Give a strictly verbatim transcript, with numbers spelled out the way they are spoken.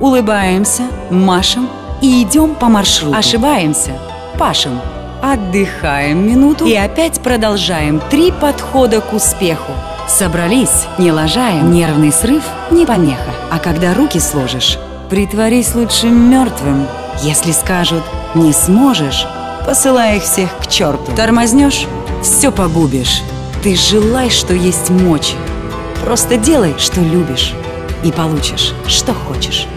Улыбаемся, машем и идем по маршруту. Ошибаемся, пашем. Отдыхаем минуту и опять продолжаем. Три подхода к успеху. Собрались, не лажаем, нервный срыв не помеха. А когда руки сложишь, притворись лучше мертвым. Если скажут «не сможешь», посылай их всех к черту. Тормознешь — все погубишь. Ты желай, что есть мочи. Просто делай, что любишь, и получишь, что хочешь.